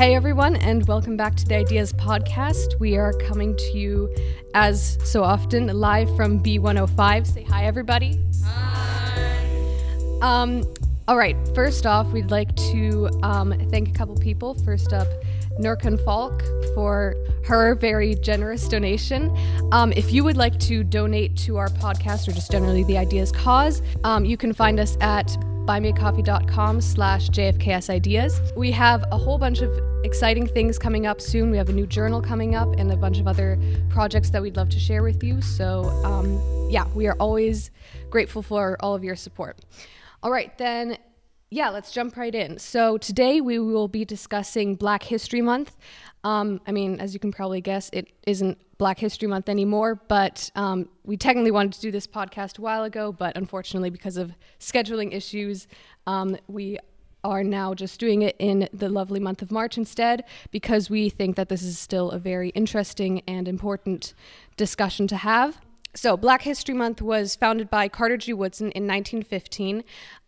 Hey everyone, and welcome back to the Ideas Podcast. We are coming to you, as so often, live from B105. Say hi, everybody. Hi. All right, first off, we'd like to thank a couple people. First up, Nurkan Falk for her very generous donation. If you would like to donate to our podcast or just generally the Ideas cause, you can find us at buymeacoffee.com/JFKSideas. We have a whole bunch of exciting things coming up soon. We have a new journal coming up and a bunch of other projects that we'd love to share with you. So we are always grateful for all of your support. All right, then, let's jump right in. So today we will be discussing Black History Month. As you can probably guess, it isn't Black History Month anymore, but we technically wanted to do this podcast a while ago, but unfortunately because of scheduling issues, we are now just doing it in the lovely month of March instead, because we think that this is still a very interesting and important discussion to have. So Black History Month was founded by Carter G. Woodson in 1915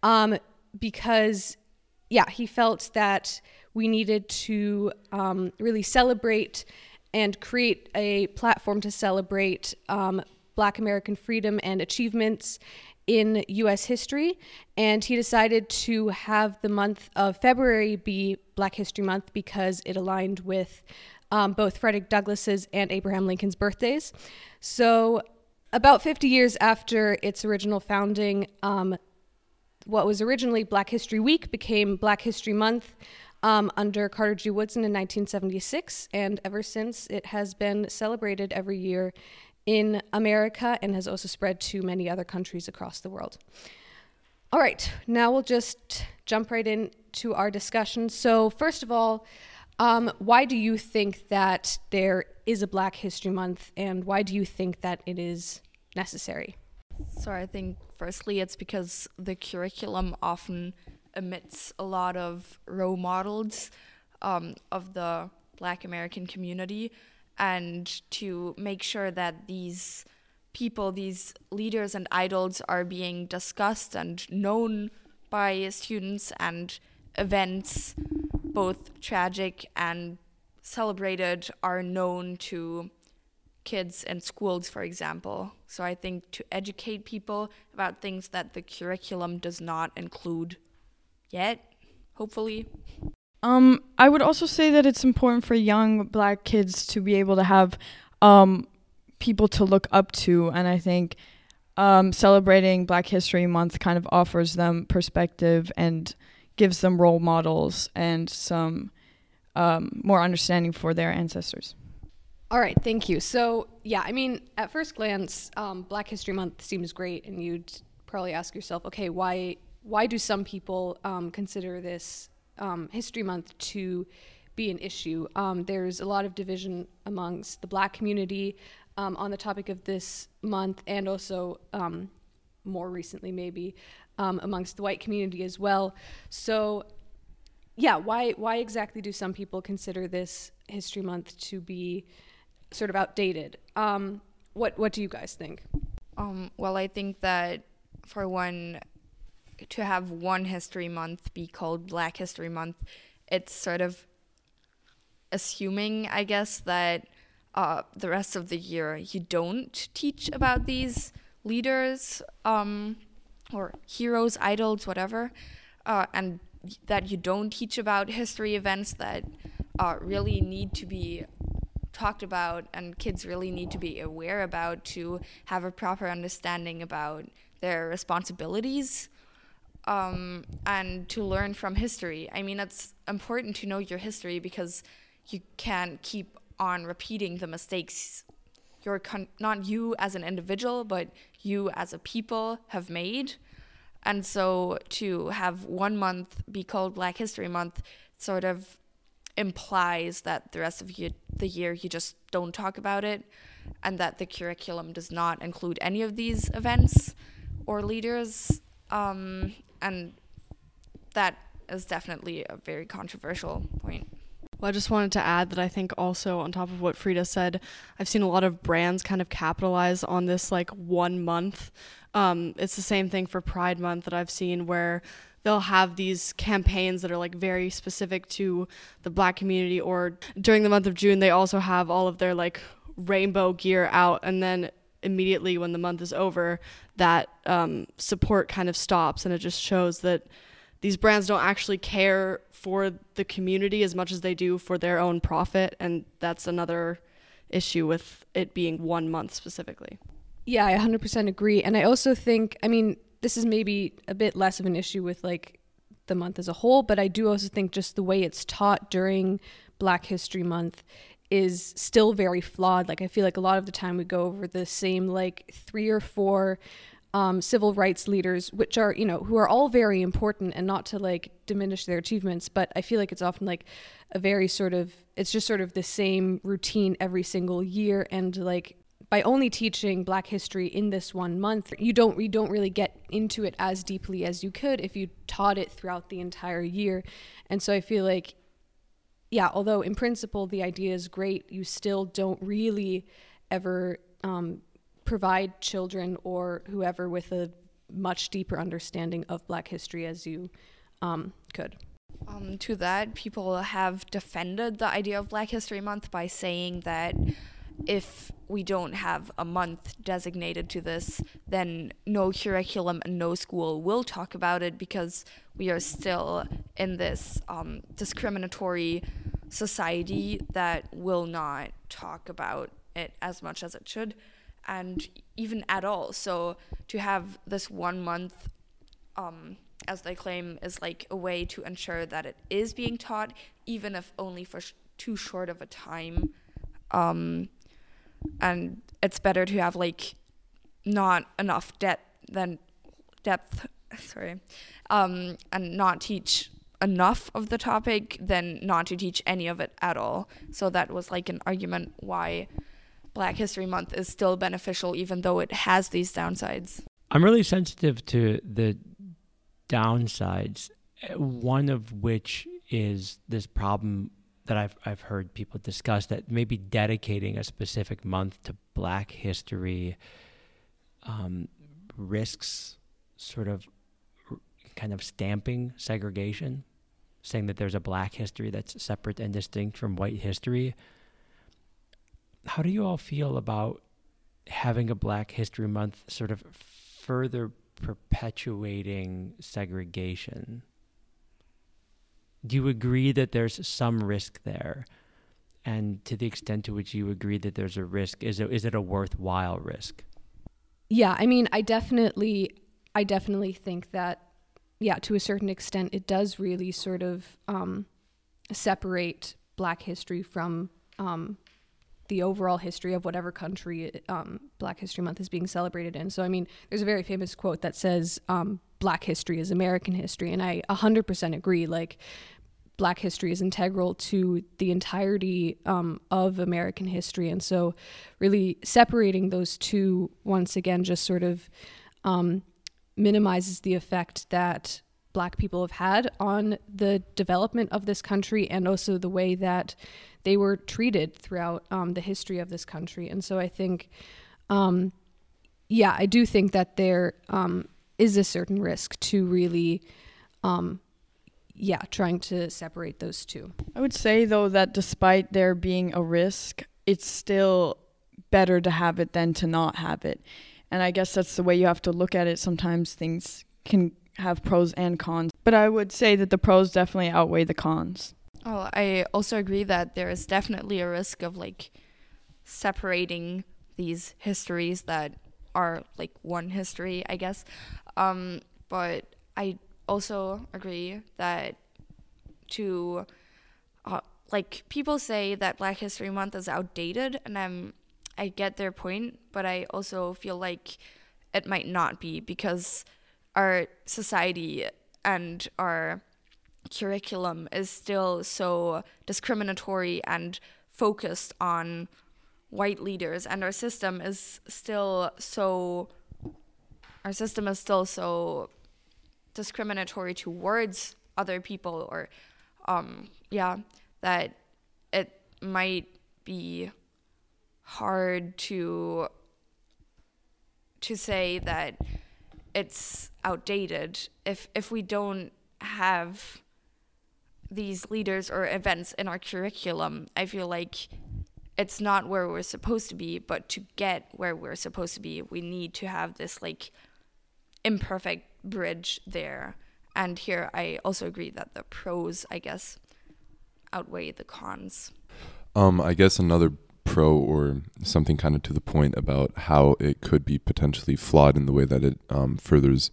because he felt that we needed to really celebrate and create a platform to celebrate Black American freedom and achievements in U.S. history. And he decided to have the month of February be Black History Month because it aligned with both Frederick Douglass's and Abraham Lincoln's birthdays. So about 50 years after its original founding, what was originally Black History Week became Black History Month under Carter G. Woodson in 1976, and ever since it has been celebrated every year in America and has also spread to many other countries across the world. All right, now we'll just jump right into our discussion. So first of all, why do you think that there is a Black History Month, and why do you think that it is necessary? So I think firstly it's because the curriculum often omits a lot of role models of the Black American community, and to make sure that these people, these leaders and idols are being discussed and known by students, and events, both tragic and celebrated, are known to kids in schools, for example. So I think to educate people about things that the curriculum does not include yet, hopefully. I would also say that it's important for young Black kids to be able to have people to look up to, and I think celebrating Black History Month kind of offers them perspective and gives them role models and some more understanding for their ancestors. All right, thank you. So, at first glance, Black History Month seems great, and you'd probably ask yourself, okay, why do some people consider this History Month to be an issue? There's a lot of division amongst the Black community on the topic of this month, and also more recently maybe amongst the white community as well. So, why exactly do some people consider this History Month to be sort of outdated? What do you guys think? Well, I think that for one, to have one History Month be called Black History Month, it's sort of assuming, I guess, that the rest of the year you don't teach about these leaders or heroes, idols, whatever, and that you don't teach about history events that really need to be talked about and kids really need to be aware about to have a proper understanding about their responsibilities and to learn from history. I mean, it's important to know your history because you can't keep on repeating the mistakes not you as an individual, but you as a people have made. And so to have 1 month be called Black History Month sort of implies that the rest of the year you just don't talk about it, and that the curriculum does not include any of these events or leaders. And that is definitely a very controversial point. Well, I just wanted to add that I think also on top of what Frida said, I've seen a lot of brands kind of capitalize on this 1 month. It's the same thing for Pride Month that I've seen where they'll have these campaigns that are like very specific to the Black community, or during the month of June they also have all of their like rainbow gear out, and then immediately when the month is over, that support kind of stops, and it just shows that these brands don't actually care for the community as much as they do for their own profit, and that's another issue with it being 1 month specifically. Yeah, I 100% agree. And I also think, I mean, this is maybe a bit less of an issue with like the month as a whole, but I do also think just the way it's taught during Black History Month is still very flawed. Like, I feel like a lot of the time we go over the same like 3 or 4 civil rights leaders, which are, you know, who are all very important, and not to like diminish their achievements, but I feel like it's often like a very sort of, it's just sort of the same routine every single year. And like, by only teaching Black history in this 1 month, you don't really get into it as deeply as you could if you taught it throughout the entire year. And so I feel like, yeah, although in principle the idea is great, you still don't really ever provide children or whoever with a much deeper understanding of Black history as you could. To that, people have defended the idea of Black History Month by saying that if we don't have a month designated to this, then no curriculum and no school will talk about it, because we are still in this discriminatory society that will not talk about it as much as it should, and even at all. So to have this 1 month, as they claim, is like a way to ensure that it is being taught, even if only for too short of a time. And it's better to have like not enough depth, and not teach enough of the topic than not to teach any of it at all. So that was like an argument why Black History Month is still beneficial, even though it has these downsides. I'm really sensitive to the downsides, one of which is this problem that I've heard people discuss, that maybe dedicating a specific month to Black history risks sort of kind of stamping segregation, saying that there's a Black history that's separate and distinct from white history. How do you all feel about having a Black History Month sort of further perpetuating segregation? Do you agree that there's some risk there? And to the extent to which you agree that there's a risk, is it a worthwhile risk? Yeah, I mean, I definitely think that, yeah, to a certain extent, it does really sort of separate Black history from the overall history of whatever country Black History Month is being celebrated in. So, I mean, there's a very famous quote that says, Black history is American history. And I 100% agree. Like, Black history is integral to the entirety of American history. And so really separating those two, once again, just sort of minimizes the effect that Black people have had on the development of this country, and also the way that they were treated throughout the history of this country. And so I think, I do think that there is a certain risk to really, trying to separate those two. I would say, though, that despite there being a risk, it's still better to have it than to not have it. And I guess that's the way you have to look at it. Sometimes things can have pros and cons, but I would say that the pros definitely outweigh the cons. Oh, I also agree that there is definitely a risk of like separating these histories that are like one history, I guess. But I also agree that like people say that Black History Month is outdated, and I get their point, but I also feel like it might not be, because our society and our curriculum is still so discriminatory and focused on white leaders, and our system is still so discriminatory towards other people, or that it might be hard to say that it's outdated. If we don't have these leaders or events in our curriculum, I feel like it's not where we're supposed to be. But to get where we're supposed to be, we need to have this like imperfect bridge there. And here I also agree that the pros, I guess, outweigh the cons. I guess another pro, or something kind of to the point about how it could be potentially flawed in the way that it furthers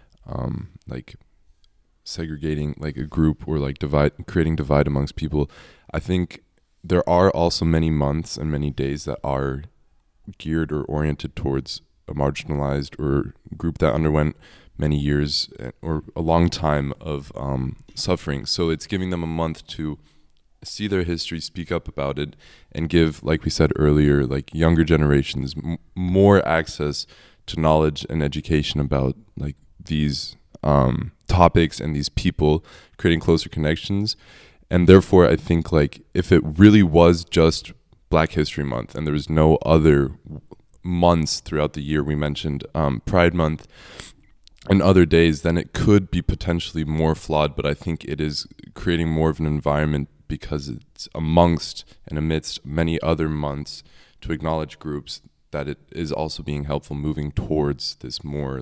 like segregating like a group, or like creating divide amongst people. I think there are also many months and many days that are geared or oriented towards a marginalized or group that underwent many years or a long time of suffering. So it's giving them a month to see their history, speak up about it, and give, like we said earlier, like younger generations more access to knowledge and education about like these topics and these people, creating closer connections. And therefore, I think like if it really was just Black History Month and there was no other months throughout the year, we mentioned Pride Month and other days, then it could be potentially more flawed. But I think it is creating more of an environment because it's amongst and amidst many other months to acknowledge groups, that it is also being helpful moving towards this more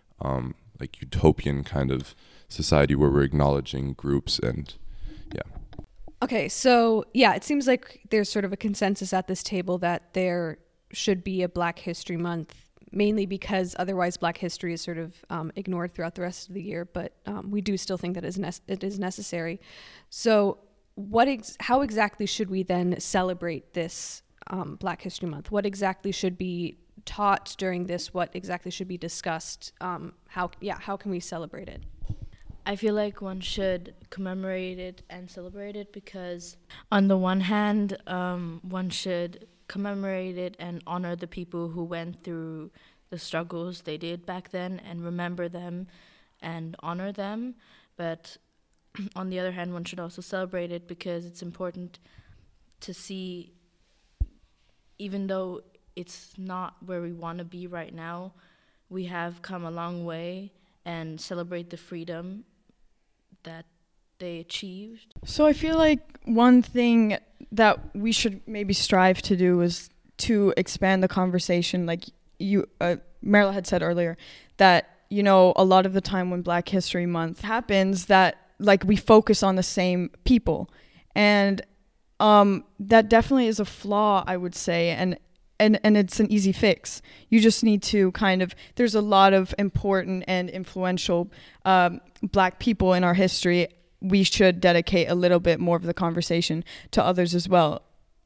like utopian kind of society where we're acknowledging groups. And yeah. Okay, so yeah, it seems like there's sort of a consensus at this table that there should be a Black History Month, mainly because otherwise Black history is sort of ignored throughout the rest of the year. But we do still think that it is necessary. So how exactly should we then celebrate this Black History Month? What exactly should be taught during this? What exactly should be discussed? How can we celebrate it? I feel like one should commemorate it and celebrate it because on the one hand, one should commemorate it and honor the people who went through the struggles they did back then and remember them and honor them. But on the other hand, one should also celebrate it because it's important to see, even though it's not where we want to be right now, we have come a long way, and celebrate the freedom that they achieved. So I feel like one thing that we should maybe strive to do is to expand the conversation. Like Marla had said earlier, that, you know, a lot of the time when Black History Month happens, that like we focus on the same people, and that definitely is a flaw, I would say, and it's an easy fix. You just need to there's a lot of important and influential Black people in our history. We should dedicate a little bit more of the conversation to others as well.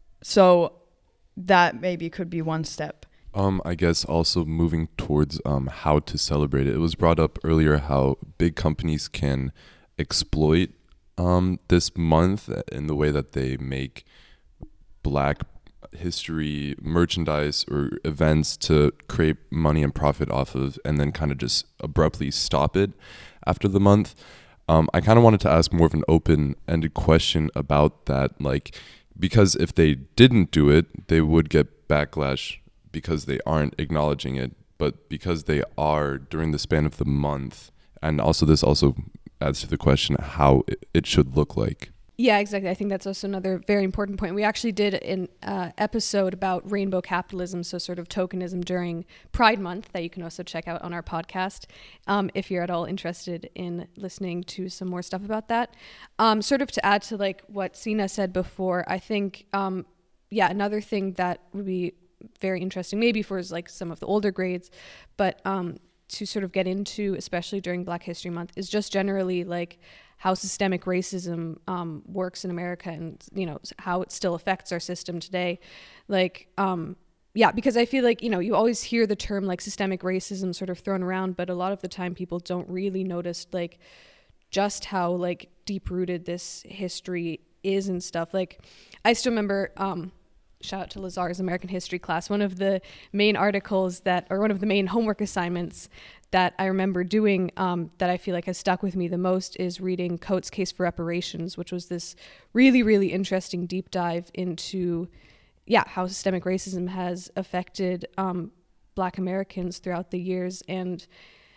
So that maybe could be one step. I guess also moving towards how to celebrate it. It was brought up earlier how big companies can exploit this month in the way that they make Black history merchandise or events to create money and profit off of, and then kind of just abruptly stop it after the month. I kind of wanted to ask more of an open-ended question about that, like, because if they didn't do it, they would get backlash because they aren't acknowledging it, but because they are during the span of the month, and also this also adds to the question how it should look like. Yeah, exactly. I think that's also another very important point. We actually did an episode about rainbow capitalism, so sort of tokenism during Pride Month, that you can also check out on our podcast if you're at all interested in listening to some more stuff about that. Sort of to add to like what Sina said before, I think, another thing that would be very interesting, maybe for like some of the older grades, but to sort of get into, especially during Black History Month, is just generally like how systemic racism works in America, and you know how it still affects our system today. Like, because I feel like, you know, you always hear the term like systemic racism sort of thrown around, but a lot of the time people don't really notice like just how like deep rooted this history is and stuff. Like, I still remember. Shout out to Lazar's American History class. One of the main articles one of the main homework assignments that I remember doing that I feel like has stuck with me the most is reading Coates' Case for Reparations, which was this really, really interesting deep dive into, how systemic racism has affected Black Americans throughout the years. And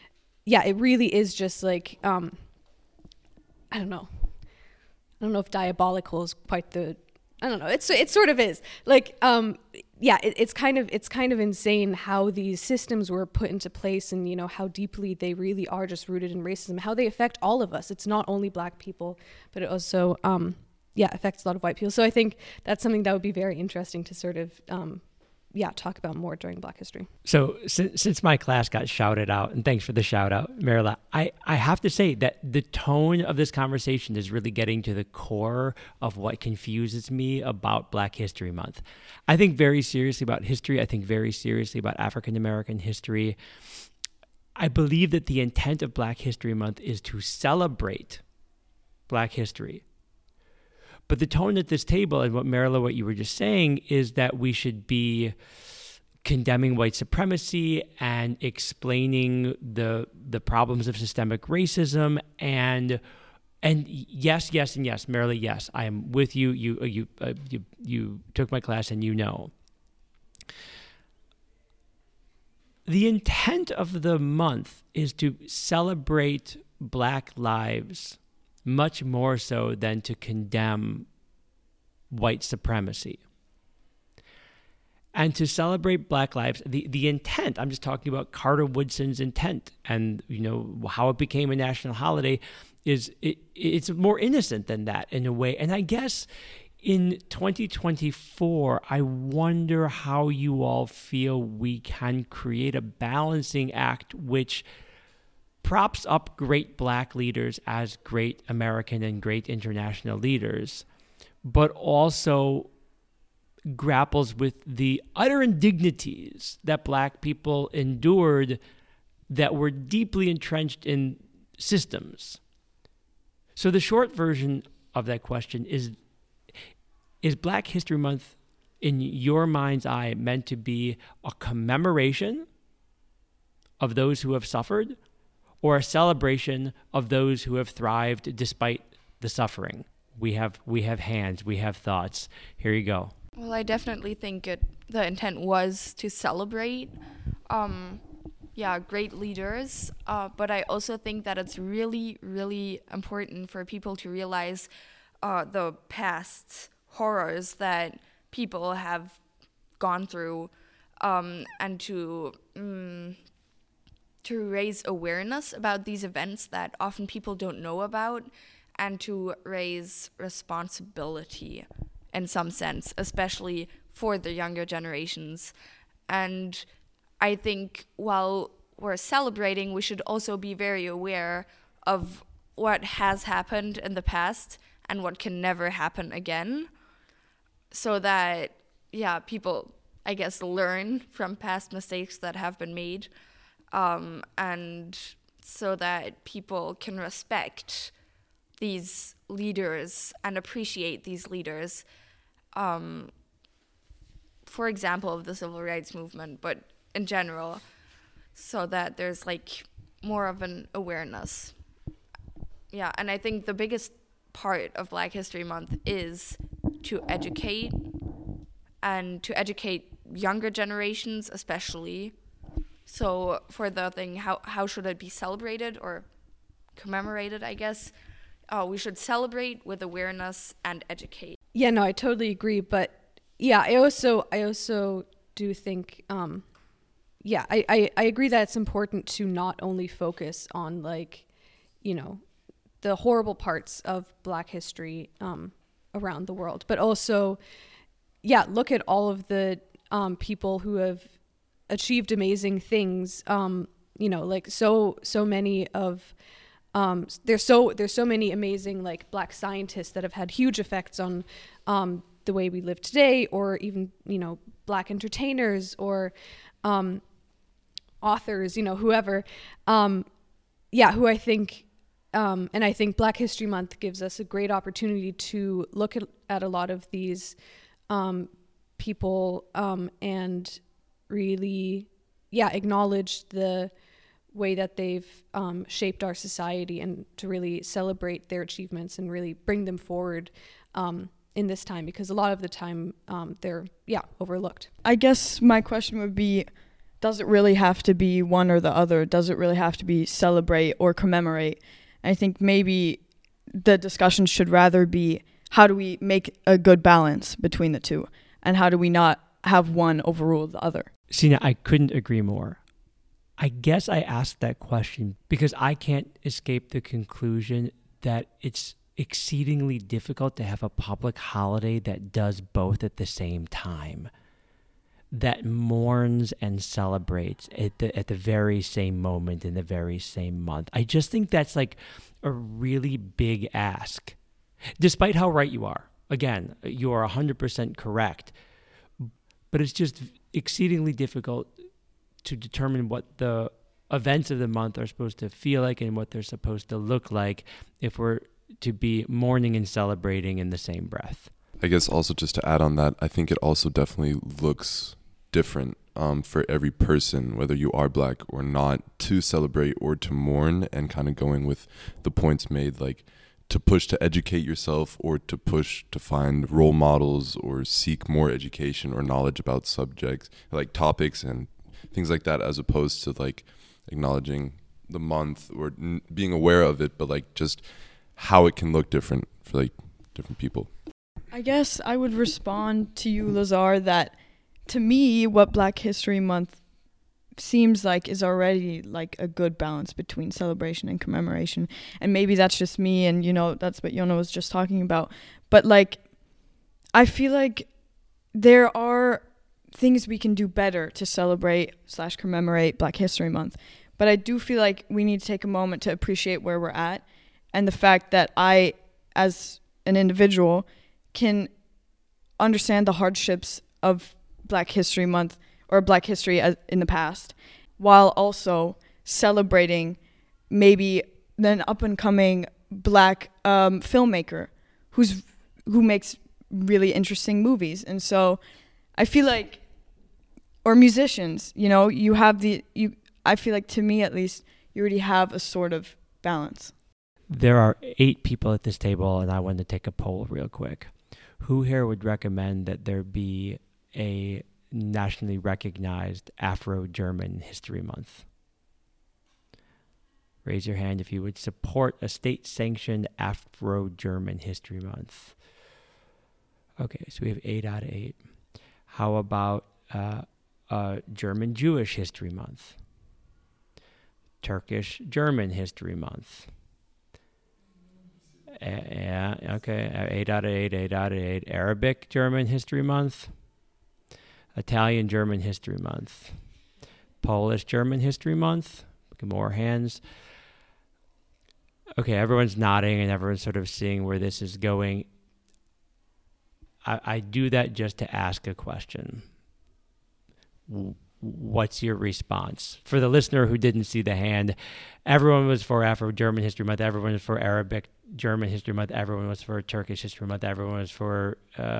yeah, it really is just like, I don't know if diabolical is quite the, I don't know. It sort of is like, yeah, it's kind of insane how these systems were put into place, and you know how deeply they really are just rooted in racism, how they affect all of us. It's not only Black people, but it also, affects a lot of white people. So I think that's something that would be very interesting to sort of, talk about more during Black History. So since my class got shouted out, and thanks for the shout out, Marilla, I have to say that the tone of this conversation is really getting to the core of what confuses me about Black History Month. I think very seriously about history. I think very seriously about African American history. I believe that the intent of Black History Month is to celebrate Black history. But the tone at this table, and what you were just saying, is that we should be condemning white supremacy and explaining the problems of systemic racism. And yes, Marilla, yes, I am with you. You took my class, and you know. The intent of the month is to celebrate Black lives, much more so than to condemn white supremacy. And to celebrate Black lives, the intent, I'm just talking about Carter Woodson's intent, and you know how it became a national holiday, it's more innocent than that in a way. And I guess in 2024, I wonder how you all feel we can create a balancing act which props up great Black leaders as great American and great international leaders, but also grapples with the utter indignities that Black people endured that were deeply entrenched in systems. So the short version of that question is Black History Month, in your mind's eye, meant to be a commemoration of those who have suffered, or a celebration of those who have thrived despite the suffering? We have hands, we have thoughts. Here you go. Well, I definitely think the intent was to celebrate, great leaders. But I also think that it's really, really important for people to realize the past horrors that people have gone through, and to raise awareness about these events that often people don't know about, and to raise responsibility in some sense, especially for the younger generations. And I think while we're celebrating, we should also be very aware of what has happened in the past and what can never happen again, so that, people, I guess, learn from past mistakes that have been made. And so that people can respect these leaders and appreciate these leaders, for example, of the civil rights movement, but in general, so that there's like more of an awareness. Yeah, and I think the biggest part of Black History Month is to educate, and to educate younger generations especially. So for the thing, how should it be celebrated or commemorated, I guess? We should celebrate with awareness and educate. Yeah, no, I totally agree. But yeah, I also do think, I agree that it's important to not only focus on the horrible parts of Black history around the world, but also, look at all of the people who have achieved amazing things. So many of there's so many amazing Black scientists that have had huge effects on the way we live today, or even Black entertainers or authors, whoever, who I think, and I think Black History Month gives us a great opportunity to look at a lot of these people and really, acknowledge the way that they've shaped our society, and to really celebrate their achievements and really bring them forward in this time, because a lot of the time they're overlooked. I guess my question would be, does it really have to be one or the other? Does it really have to be celebrate or commemorate? And I think maybe the discussion should rather be, how do we make a good balance between the two? And how do we not have one overrule the other? Sina, I couldn't agree more. I guess I asked that question because I can't escape the conclusion that it's exceedingly difficult to have a public holiday that does both at the same time, that mourns and celebrates at the very same moment in the very same month. I just think that's like a really big ask, despite how right you are. Again, you are 100% correct, but it's just exceedingly difficult to determine what the events of the month are supposed to feel like and what they're supposed to look like if we're to be mourning and celebrating in the same breath. I guess also just to add on that, I think it also definitely looks different for every person, whether you are Black or not, to celebrate or to mourn, and kind of going with the points made, like to push to educate yourself or to push to find role models or seek more education or knowledge about subjects, like topics and things like that, as opposed to like acknowledging the month or being aware of it, but like just how it can look different for like different people. I guess I would respond to you, Lazar, that to me, what Black History Month seems like is already like a good balance between celebration and commemoration. And maybe that's just me, and that's what Yona was just talking about. But like, I feel like there are things we can do better to celebrate/commemorate Black History Month. But I do feel like we need to take a moment to appreciate where we're at, and the fact that I, as an individual, can understand the hardships of Black History Month or Black history in the past, while also celebrating maybe an up-and-coming Black filmmaker who makes really interesting movies. And so I feel like, or musicians, I feel like, to me at least, you already have a sort of balance. There are 8 people at this table, and I want to take a poll real quick. Who here would recommend that there be a nationally recognized Afro-German History Month? Raise your hand if you would support a state-sanctioned Afro-German History Month. Okay, so we have 8 out of 8. How about German Jewish History Month? Turkish German History Month? Yeah, okay, 8 out of 8, 8 out of 8. Arabic German History Month? Italian German History Month? Polish German History Month? More hands. Okay, everyone's nodding and everyone's sort of seeing where this is going. I do that just to ask a question. What's your response? For the listener who didn't see the hand, everyone was for Afro-German History Month, everyone was for Arabic German History Month, everyone was for Turkish History Month, everyone was for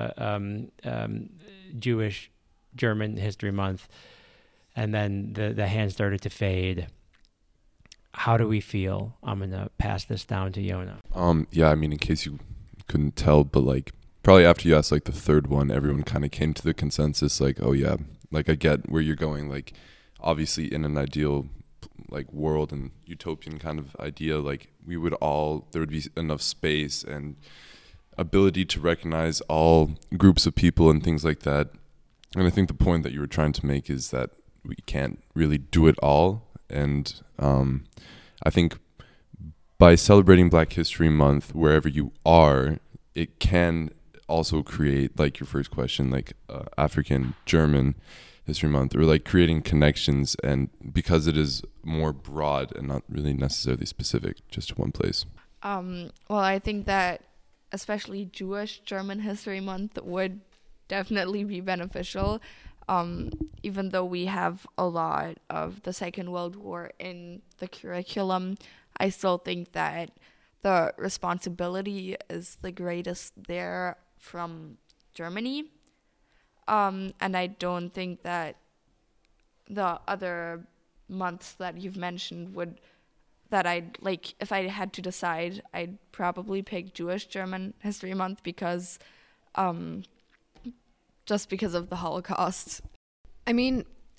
Jewish German History Month, and then the hand started to fade. How do we feel? I'm going to pass this down to Yona. Yeah, I mean, in case you couldn't tell, but like probably after you asked like the third one, everyone kind of came to the consensus like, oh yeah, like I get where you're going. Like obviously in an ideal like world and utopian kind of idea, like there would be enough space and ability to recognize all groups of people and things like that. And I think the point that you were trying to make is that we can't really do it all. And I think by celebrating Black History Month wherever you are, it can also create, like your first question, like African German History Month, or like creating connections, and because it is more broad and not really necessarily specific just to one place. Well, I think that especially Jewish German History Month would definitely be beneficial. Even though we have a lot of the Second World War in the curriculum, I still think that the responsibility is the greatest there from Germany. And I don't think that the other months that you've mentioned that I'd like, if I had to decide, I'd probably pick Jewish German History Month because, just because of the Holocaust. I mean,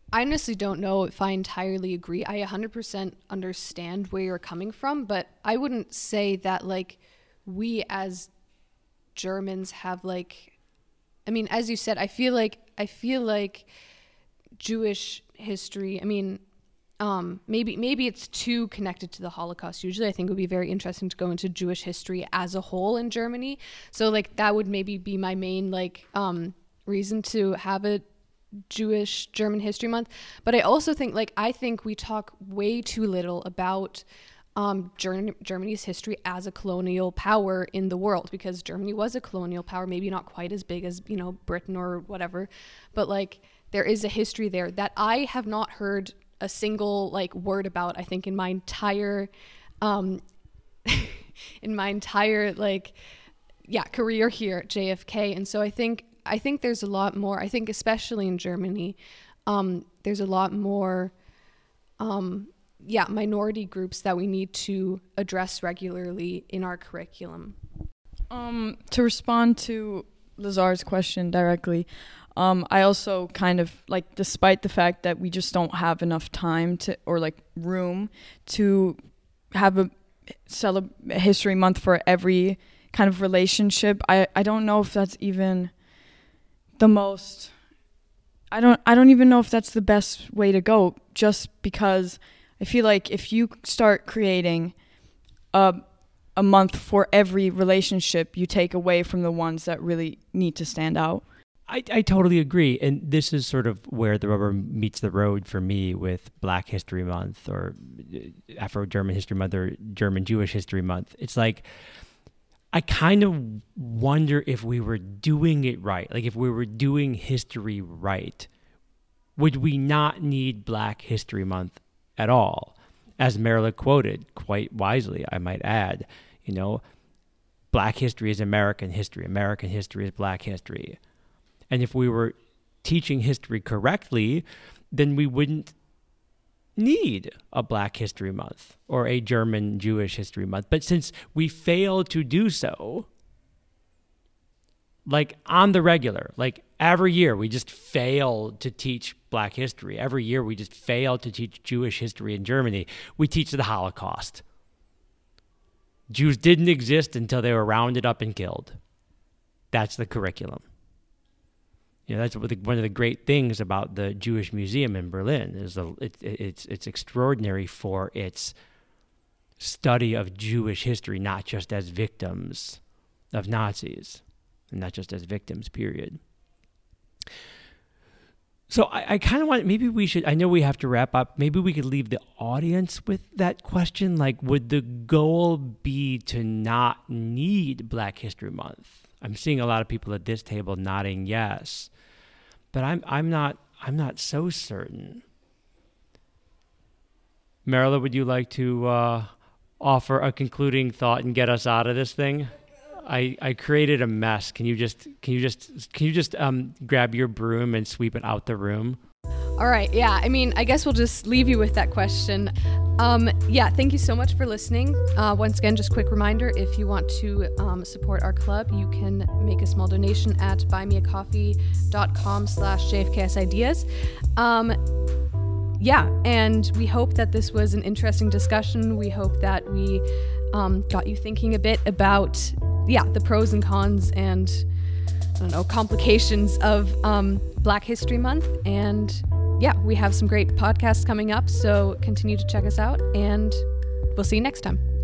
I honestly don't know if I entirely agree. I 100% understand where you're coming from, but I wouldn't say that like we as Germans have like, I mean, as you said, I feel like Jewish history, I mean, maybe it's too connected to the Holocaust. Usually I think it would be very interesting to go into Jewish history as a whole in Germany. So like that would maybe be my main like reason to have a Jewish German History Month. But I also think we talk way too little about Germany's history as a colonial power in the world, because Germany was a colonial power, maybe not quite as big as, you know, Britain or whatever, but like there is a history there that I have not heard a single like word about, I think, in my entire career here at JFK. And so I think there's a lot more, I think especially in Germany, there's a lot more minority groups that we need to address regularly in our curriculum. To respond to Lazar's question directly, I also kind of like, despite the fact that we just don't have enough time to, or like room to have a history month for every kind of relationship, I don't know if that's even the most, I don't even know if that's the best way to go, just because I feel like if you start creating a month for every relationship, you take away from the ones that really need to stand out. I totally agree. And this is sort of where the rubber meets the road for me with Black History Month or Afro-German History Month or German Jewish History Month. It's like, I kind of wonder if we were doing it right. Like if we were doing history right, would we not need Black History Month at all? As Merla quoted quite wisely, I might add, you know, Black history is American history is Black history. And if we were teaching history correctly, then we wouldn't need a Black History Month or a German Jewish History Month. But since we fail to do so, like on the regular, like every year we just fail to teach Black history. Every year we just fail to teach Jewish history in Germany. We teach the Holocaust. Jews didn't exist until they were rounded up and killed. That's the curriculum. You know, that's one of the great things about the Jewish Museum in Berlin is it's extraordinary for its study of Jewish history, not just as victims of Nazis, and not just as victims, period. So I kind of want, maybe we should, I know we have to wrap up, maybe we could leave the audience with that question, like, would the goal be to not need Black History Month? I'm seeing a lot of people at this table nodding yes. But I'm not so certain. Merla, would you like to offer a concluding thought and get us out of this thing? I created a mess. Can you just grab your broom and sweep it out the room? All right. Yeah. I mean, I guess we'll just leave you with that question. Thank you so much for listening. Once again, just quick reminder, if you want to support our club, you can make a small donation at buymeacoffee.com/JFKSideas. And we hope that this was an interesting discussion. We hope that we got you thinking a bit about, the pros and cons and, complications of Black History Month. And we have some great podcasts coming up, so continue to check us out, and we'll see you next time.